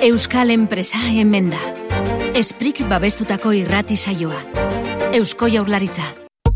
Euskal enpresa hemen da. Esprik babestutako irrati saioa. Eusko Jaurlaritza.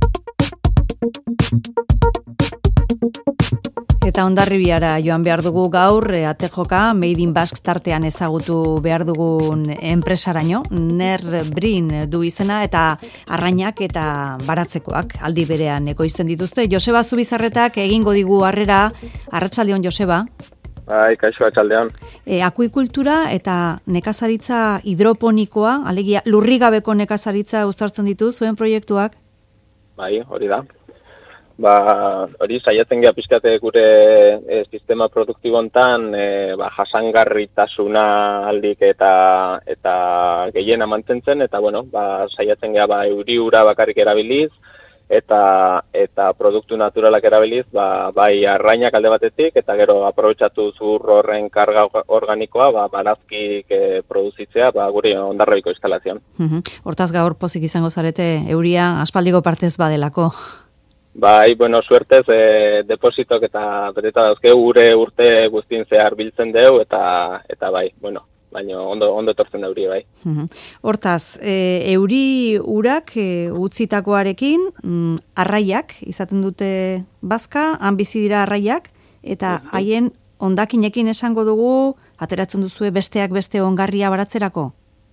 Eta Hondarribiara joan behar dugu gaur, atejoka, Made in Basque tartean ezagutu behar dugun enpresaraino, NER-BRIN du izena eta arrainak eta baratzekoak aldi berean ekoizten dituzte. Joseba Zubizarretak egingo digu harrera, arratsaldeon Joseba. Bai, kaixo arratsaldeon. Akuikultura eta nekazaritza hidroponikoa, alegia lurrigabeko nekazaritza uztartzen ditu zuen proiektuak? Bai, hori da. Hori saiatzen gea pizkate gure sistema produktibo hontan, jasangarritasuna aldik eta gehiena mantentzen eta saiatzen gea euri ura bakarrik erabiliz eta produktu naturalak erabiliz, bai arrainak alde batetik eta gero aprobetxatu zur horren karga organikoa barazkik produzitzea gure Hondarribiko instalazioan. Hortaz gaur pozik izango zarete euria aspaldiko partez badelako. Bai, suertez, depositok eta beteta dauzke gure urte guztien zehar biltzen deu, eta bai, baina ondo etortzen da euri, bai. Hortaz, euri urak utzitakoarekin, arraiak, izaten dute bazka, han bizi dira arraiak, eta haien hondakinekin esango dugu, ateratzen duzue besteak beste ongarria baratzerako?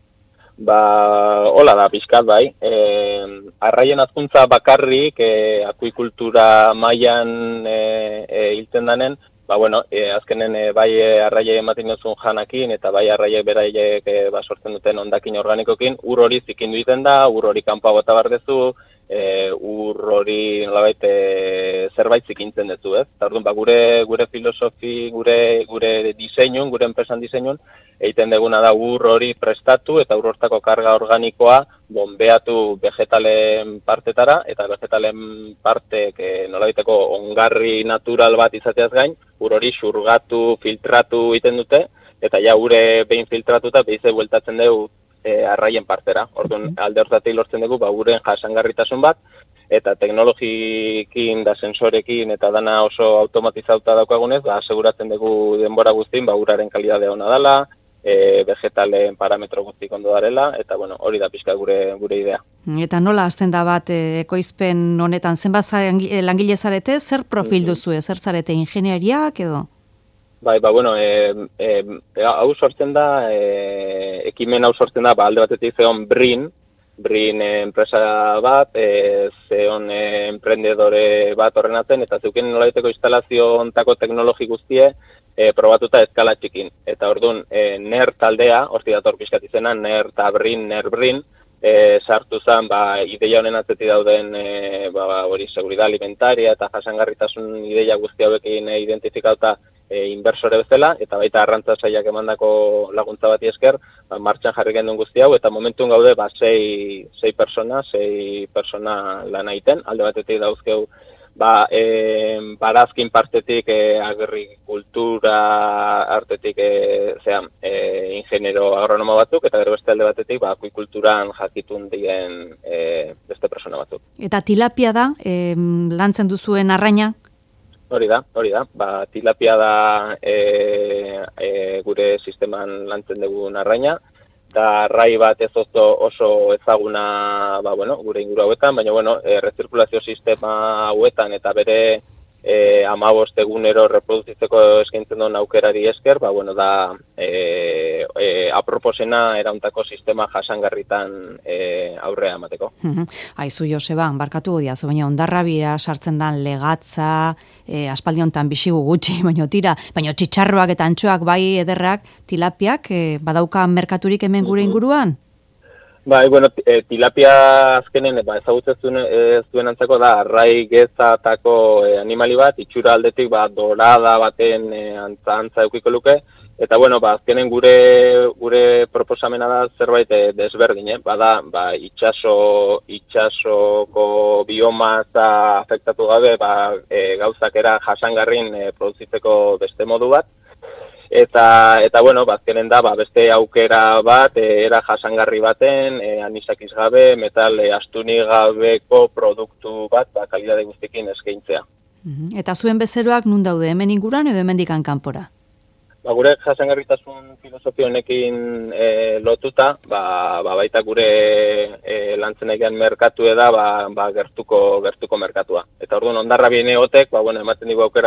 Hola da, pixkat, bai. Arraien hazkuntza bakarrik, akuikultura mailan hiltzen danen, azkenen bai arraiek ematen duzun janakin eta bai arraiek beraiek sortzen duten hondakin organikokin, ur hori zikindu egiten da, ur hori kanpoa bota behar dezu, ur hori nolabait zerbait zikintzen dezu, ez? Eta orduan, gure filosofi, gure diseinun, gure enpresan diseinun, egiten deguna da ur hori prestatu eta ur hortako karga organikoa bonbeatu vegetalen partetara, eta vegetalen partek nolabaiteko ongarri natural bat izateaz gain, ur hori xurgatu, filtratu egiten dute, eta ja gure behin filtratuta behize bueltatzen dugu arraien partera. Orduan, alde hortatik lortzen dugu, uren jasangarritasun bat, eta teknologikin da sensorekin eta dana oso automatizauta daukagunez, aseguratzen dugu denbora guztin, uraren kalidadea ona dela, vegetalen parametro guztik ondo darela, eta hori da pixka gure idea. Eta nola hasten da bat ekoizpen honetan, zenbat langile zarete, zer profil duzue, zer zarete ingeniariak edo? Bai, hau sortzen da, ekimen hau sortzen da, alde batetik zeon BRIN enpresa bat, zeon emprendedore bat horrenatzen, eta zeuken nolaiteko instalazio ontako teknologi guztie probatuta eskala txikin. Eta orduan, NER taldea, horti dator pixkat izena, NER eta NER-BRIN, sartu zen, ideia honen atzeti dauden, hori seguridad alimentaria eta jasangarritasun ideia guzti hauekin identifikauta inversore bezala, eta baita arrantza sailak emandako laguntza bati esker, martxan jarri gendun guzti hau, eta momentun gaude, sei persona lan egiten, alde batetik dauzkeu, barazkin partetik agrikultura artetik ingeniero agronomo batzuk, eta gero beste alde batetik akuikulturan jakitun diren beste persona batzuk. Eta tilapia da, lantzen duzuen arraina? Hori da. Tilapia da gure sisteman lantzen dugun arraina, eta arrai bat ez oso ezaguna gure inguru hauetan, baina rezirkulazio sistema hauetan eta bere 15 egunero reproduzitzeko eskaintzen duen aukerari esker, da aproposena erauntako sistema jasangarritan aurrea emateko. Aizu Joseba, barkatu diazu, baina Hondarribira sartzen dan legatza, aspaldi hontan bisigu gutxi, baina txitxarroak eta antxoak bai ederrak, tilapiak, badauka merkaturik hemen gure inguruan? Bai, tilapia azkenen ezagutzen ez duen antzako da arrai gezatako animali bat, itxura aldetik dorada baten antza eukiko luke, eta azkenen gure proposamena da zerbait desberdin, bada itxasoko biomasa afektatu gabe, gauzak era jasangarrin produzitzeko beste modu bat, Eta azkenen da, beste aukera bat, era jasangarri baten, anisakiz gabe, metal astunik gabeko produktu bat, kalidade guztiekin eskaintzea. Eta zuen bezeroak nun daude, hemen inguruan edo hemendik kanpora? Gure jasangarritasun filosofia honekin lotuta, baita gure lantzen egean merkatu da, gertuko merkatua. Eta orduan ondarra bine hotek, ematen digu aukera,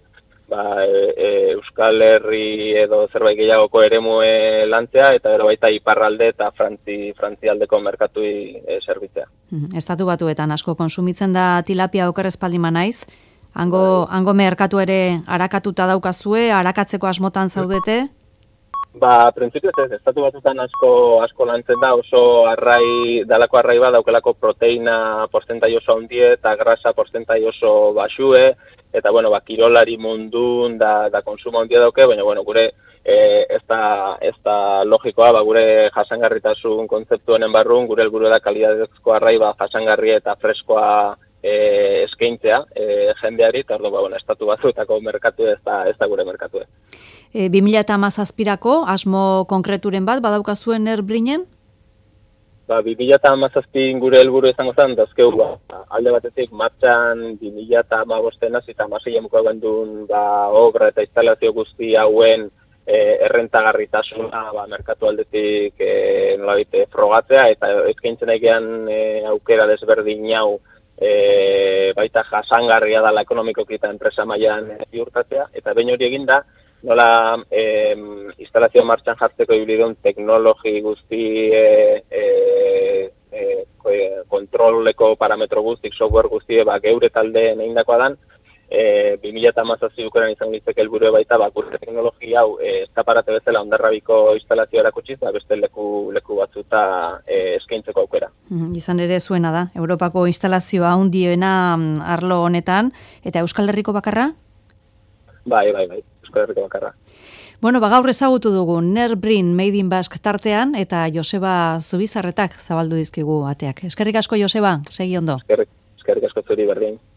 Euskal Herri edo zerbait gehiagoko eremue lantzea, eta gero baita iparralde eta frantzialdeko merkatui zerbitzea. Estatu Batuetan asko konsumitzen da tilapia oker espaldima naiz, hango merkatu ere arakatuta daukazue, arakatzeko asmotan zaudete? Printzipioz ez, Estatu Batuetan asko lantzen da, oso dalako arrai bat daukelako proteina porzentai oso handie eta grasa porzentai oso baxue, eta kirolari mundun da konsumo handia dauke, baina gure ez da logikoa, gure jasangarritasun kontzeptu honen barrun, gure helburu da kalidadezko arrai jasangarri eta freskoa eskaintzea jendeari, eta Estatu Batuetako merkatu ez da gure merkatu. 2017ko asmo konkreturen bat badaukazuen Nerbrinen? 2017 gure helburu izango zen, dazkeu alde batetik martxan 2015 eta 2016 gendun obra eta instalazio guzti hauen errentagarritasuna merkatu aldetik nolabait frogatzea, eta eskaintzen egean aukera desberdin hau baita jasangarria dela ekonomikoki eta enpresa mailan ziurtatzea, eta behin hori eginda, nola instalazio martxan jartzeko ibilidun teknologi guzti kontroleko parametro guztik, software guzti geure taldeen egindakoa dan, 2017 ukeran izan gitzeke helburu baita, gure teknologi hau eskaparate bezala Hondarrabiko instalazio erakutsiz, beste leku batzuta eskaintzeko aukera. Izan ere zuena da, Europako instalazioa handiena arlo honetan, eta Euskal Herriko bakarra? Bai, Euskal Herriko bakarra. Gaur ezagutu dugu Nerbrin Made in Basque tartean, eta Joseba Zubizarretak zabaldu dizkigu ateak. Eskerrik asko, Joseba, segi ondo. Eskerrik asko zuri berdin.